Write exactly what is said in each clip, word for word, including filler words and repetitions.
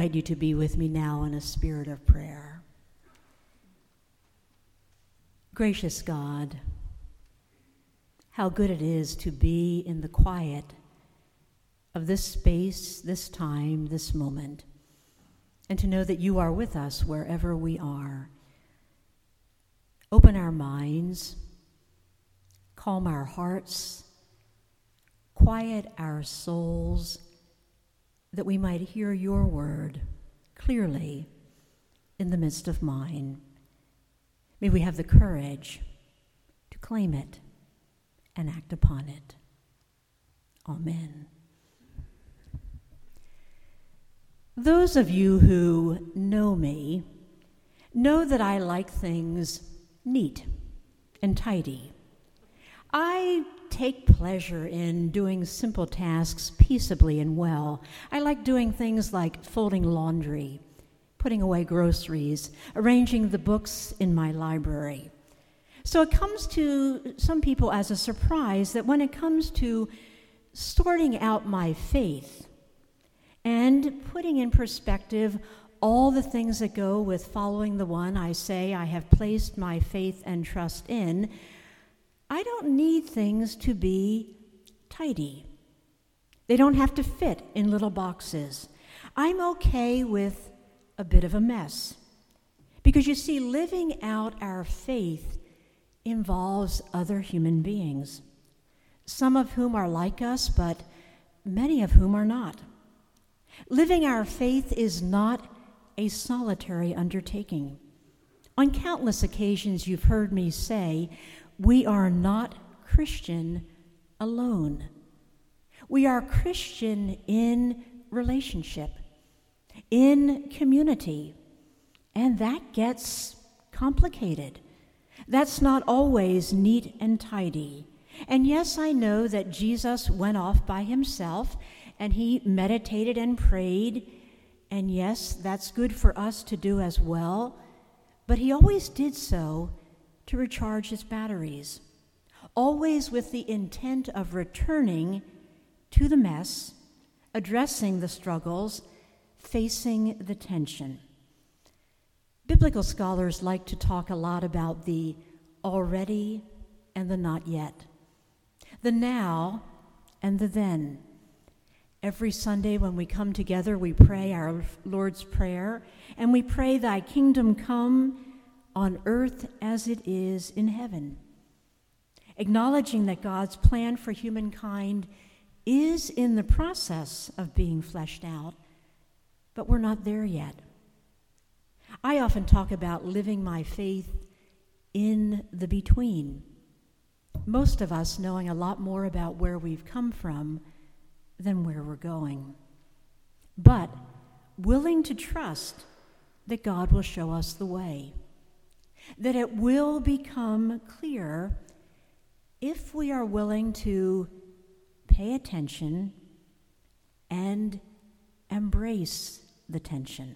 invite you to be with me now in a spirit of prayer. Gracious God, how good it is to be in the quiet of this space, this time, this moment, and to know that you are with us wherever we are. Open our minds, calm our hearts, quiet our souls, that we might hear your word clearly in the midst of mine. May we have the courage to claim it and act upon it. Amen. Those of you who know me know that I like things neat and tidy. I take pleasure in doing simple tasks peaceably and well. I like doing things like folding laundry, putting away groceries, arranging the books in my library. So it comes to some people as a surprise that when it comes to sorting out my faith and putting in perspective all the things that go with following the one I say I have placed my faith and trust in, I don't need things to be tidy. They don't have to fit in little boxes. I'm okay with a bit of a mess. Because you see, living out our faith involves other human beings, some of whom are like us, but many of whom are not. Living our faith is not a solitary undertaking. On countless occasions, you've heard me say, we are not Christian alone. We are Christian in relationship, in community, and that gets complicated. That's not always neat and tidy. And yes, I know that Jesus went off by himself and he meditated and prayed, and yes, that's good for us to do as well, but he always did so to recharge his batteries, always with the intent of returning to the mess, addressing the struggles, facing the tension. Biblical scholars like to talk a lot about the already and the not yet, the now and the then. Every Sunday when we come together, we pray our Lord's Prayer, and we pray, thy kingdom come on earth as it is in heaven, acknowledging that God's plan for humankind is in the process of being fleshed out, but we're not there yet. I often talk about living my faith in the between, most of us knowing a lot more about where we've come from than where we're going, but willing to trust that God will show us the way, that it will become clear if we are willing to pay attention and embrace the tension.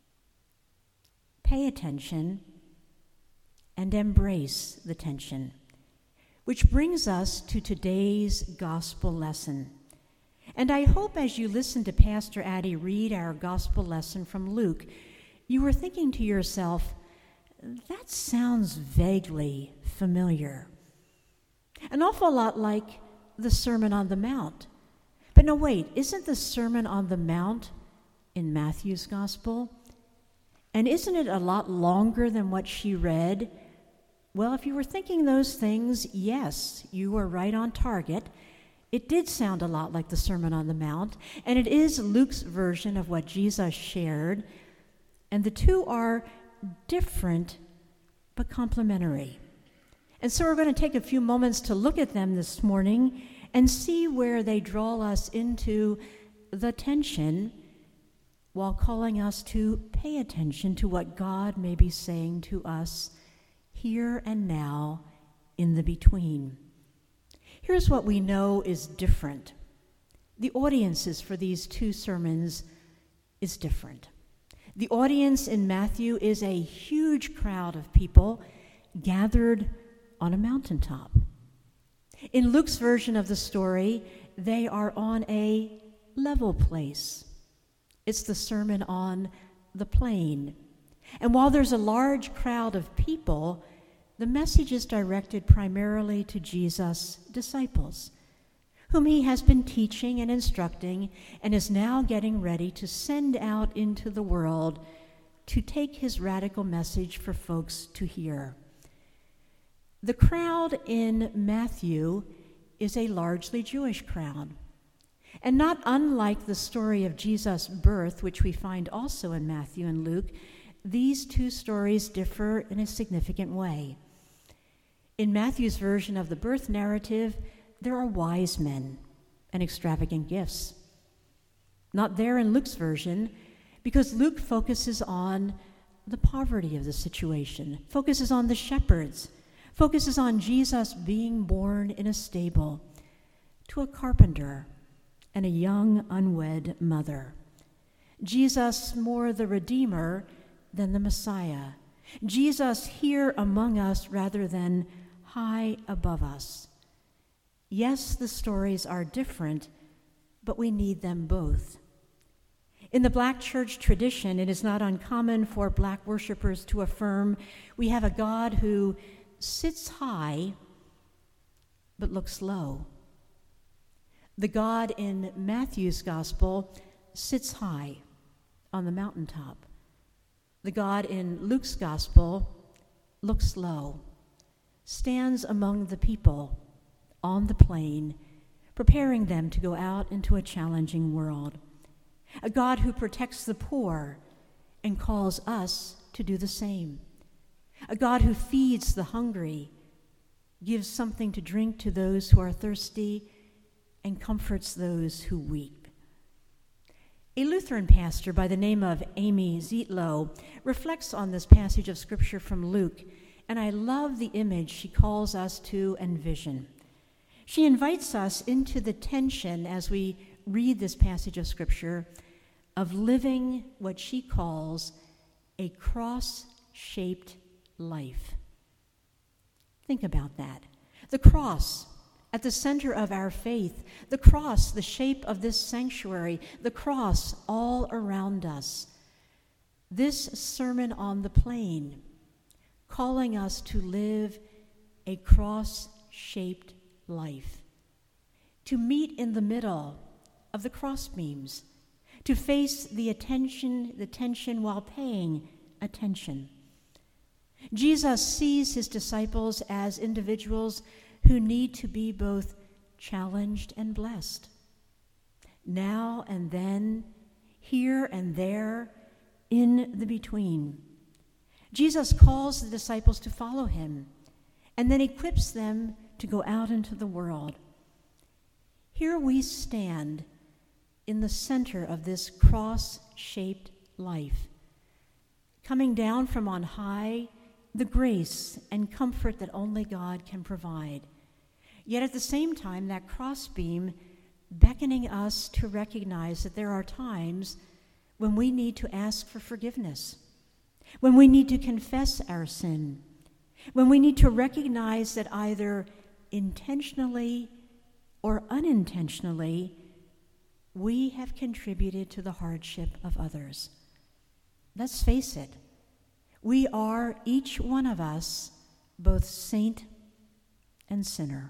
Pay attention and embrace the tension, which brings us to today's gospel lesson. And I hope as you listen to Pastor Addie read our gospel lesson from Luke, you were thinking to yourself, that sounds vaguely familiar. An awful lot like the Sermon on the Mount. But no, wait, isn't the Sermon on the Mount in Matthew's gospel? And isn't it a lot longer than what she read? Well, if you were thinking those things, yes, you were right on target. It did sound a lot like the Sermon on the Mount, and it is Luke's version of what Jesus shared, and the two are different but complementary. And so we're going to take a few moments to look at them this morning and see where they draw us into the tension while calling us to pay attention to what God may be saying to us here and now in the between. Here's what we know is different. The audiences for these two sermons is different. The audience in Matthew is a huge crowd of people gathered on a mountaintop. In Luke's version of the story, they are on a level place, It's the Sermon on the Plain. And while there's a large crowd of people, the message is directed primarily to Jesus' disciples, whom he has been teaching and instructing and is now getting ready to send out into the world to take his radical message for folks to hear. The crowd in Matthew is a largely Jewish crowd. And not unlike the story of Jesus' birth, which we find also in Matthew and Luke, these two stories differ in a significant way. In Matthew's version of the birth narrative, there are wise men and extravagant gifts. Not there in Luke's version, because Luke focuses on the poverty of the situation, focuses on the shepherds, focuses on Jesus being born in a stable to a carpenter and a young unwed mother. Jesus more the Redeemer than the Messiah. Jesus here among us rather than high above us. Yes, the stories are different, but we need them both. In the Black church tradition, it is not uncommon for Black worshipers to affirm we have a God who sits high but looks low. The God in Matthew's gospel sits high on the mountaintop. The God in Luke's gospel looks low, stands among the people on the plain, preparing them to go out into a challenging world. A God who protects the poor and calls us to do the same. A God who feeds the hungry, gives something to drink to those who are thirsty, and comforts those who weep. A Lutheran pastor by the name of Amy Zietlow reflects on this passage of Scripture from Luke, and I love the image she calls us to envision. She invites us into the tension as we read this passage of Scripture of living what she calls a cross-shaped life. Think about that. The cross at the center of our faith, the cross, the shape of this sanctuary, the cross all around us. This Sermon on the Plain, calling us to live a cross-shaped life, to meet in the middle of the crossbeams, to face the attention, the tension while paying attention. Jesus sees his disciples as individuals who need to be both challenged and blessed. Now and then, here and there, in the between. Jesus calls the disciples to follow him and then equips them to go out into the world. Here we stand in the center of this cross-shaped life, coming down from on high, the grace and comfort that only God can provide. Yet at the same time, that crossbeam beckoning us to recognize that there are times when we need to ask for forgiveness, when we need to confess our sin, when we need to recognize that either intentionally or unintentionally, we have contributed to the hardship of others. Let's face it, we are, each one of us, both saint and sinner,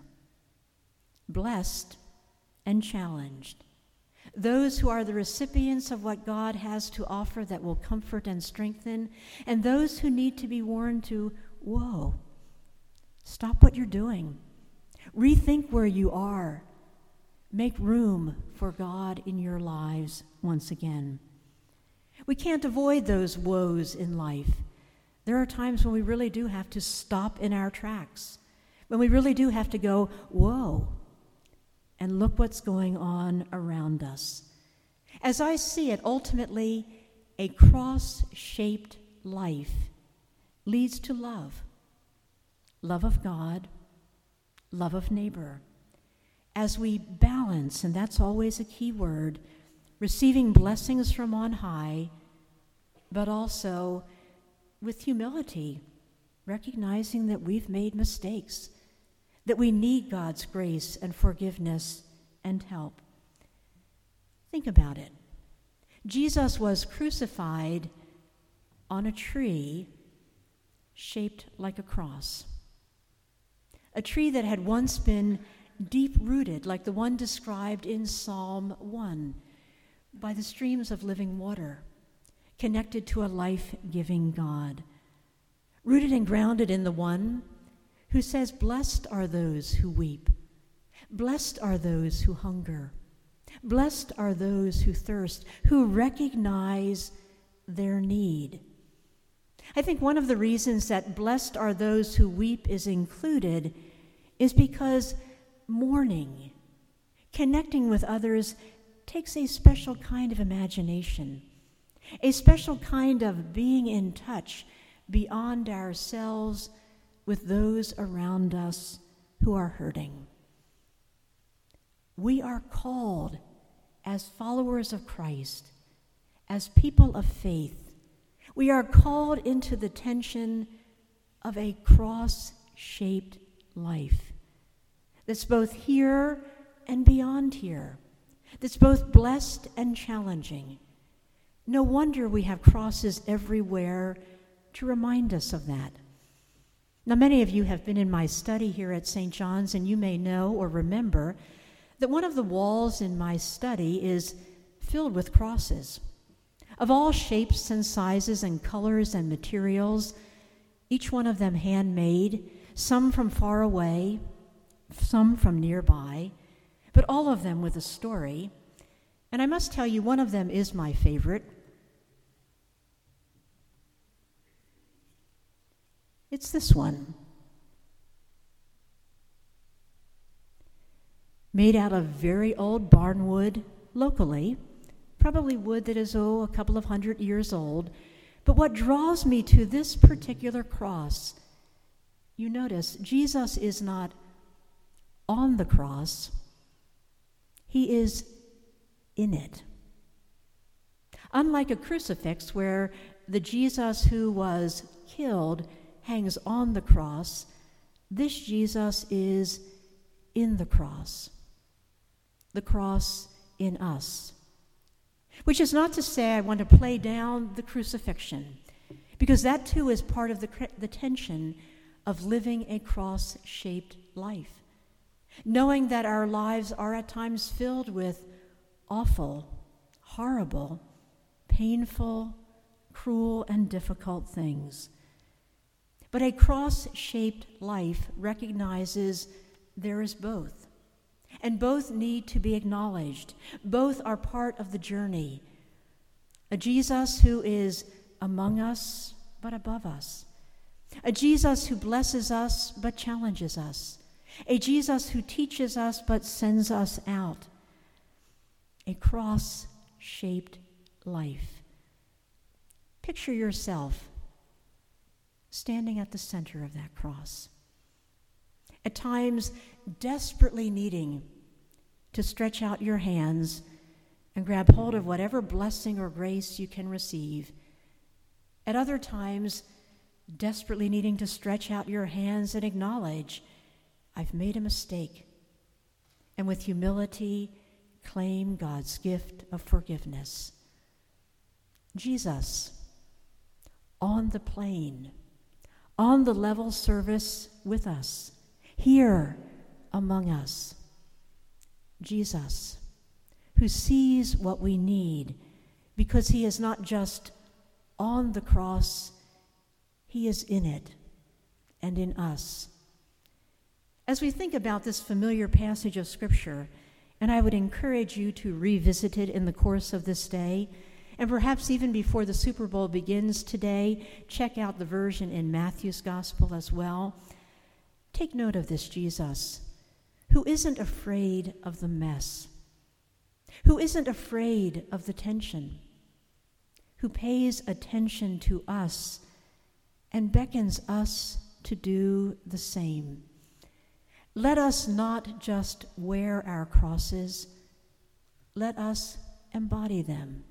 blessed and challenged. Those who are the recipients of what God has to offer that will comfort and strengthen, and those who need to be warned to, whoa, stop what you're doing. Rethink where you are. Make room for God in your lives once again. We can't avoid those woes in life. There are times when we really do have to stop in our tracks, when we really do have to go, whoa, and look what's going on around us. As I see it, ultimately, a cross-shaped life leads to love. Love of God, love of neighbor. As we balance, and that's always a key word, receiving blessings from on high, but also with humility, recognizing that we've made mistakes, that we need God's grace and forgiveness and help. Think about it. Jesus was crucified on a tree shaped like a cross. A tree that had once been deep-rooted, like the one described in Psalm one, by the streams of living water, connected to a life-giving God, rooted and grounded in the one who says, "Blessed are those who weep. Blessed are those who hunger. Blessed are those who thirst, who recognize their need." I think one of the reasons that blessed are those who weep is included is because mourning, connecting with others, takes a special kind of imagination, a special kind of being in touch beyond ourselves with those around us who are hurting. We are called as followers of Christ, as people of faith. We are called into the tension of a cross-shaped life that's both here and beyond here, that's both blessed and challenging. No wonder we have crosses everywhere to remind us of that. Now, many of you have been in my study here at Saint John's, and you may know or remember that one of the walls in my study is filled with crosses of all shapes and sizes and colors and materials, each one of them handmade, some from far away, some from nearby, but all of them with a story. And I must tell you, one of them is my favorite. It's this one. Made out of very old barn wood locally, probably wood that is, oh, a couple of hundred years old. But what draws me to this particular cross, you notice, Jesus is not on the cross. He is in it. Unlike a crucifix where the Jesus who was killed hangs on the cross, this Jesus is in the cross. The cross in us. Which is not to say I want to play down the crucifixion, because that too is part of the, the tension of living a cross-shaped life. Knowing that our lives are at times filled with awful, horrible, painful, cruel, and difficult things. But a cross-shaped life recognizes there is both. And both need to be acknowledged. Both are part of the journey. A Jesus who is among us, but above us. A Jesus who blesses us, but challenges us. A Jesus who teaches us, but sends us out. A cross-shaped life. Picture yourself standing at the center of that cross. At times, desperately needing to stretch out your hands and grab hold of whatever blessing or grace you can receive. At other times, desperately needing to stretch out your hands and acknowledge, I've made a mistake. And with humility, claim God's gift of forgiveness. Jesus, on the plain, on the level service with us, here among us. Jesus, who sees what we need because he is not just on the cross, he is in it and in us. As we think about this familiar passage of Scripture, and I would encourage you to revisit it in the course of this day, and perhaps even before the Super Bowl begins today, check out the version in Matthew's Gospel as well. Take note of this Jesus, who isn't afraid of the mess, who isn't afraid of the tension, who pays attention to us and beckons us to do the same. Let us not just wear our crosses, let us embody them.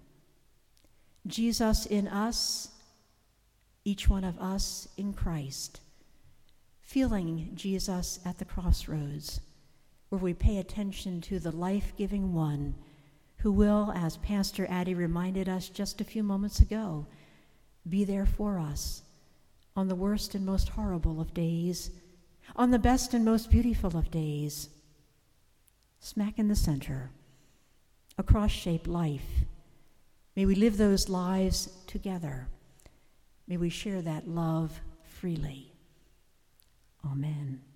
Jesus in us, each one of us in Christ. Feeling Jesus at the crossroads, where we pay attention to the life-giving one who will, as Pastor Addie reminded us just a few moments ago, be there for us on the worst and most horrible of days, on the best and most beautiful of days, smack in the center, a cross-shaped life. May we live those lives together. May we share that love freely. Amen.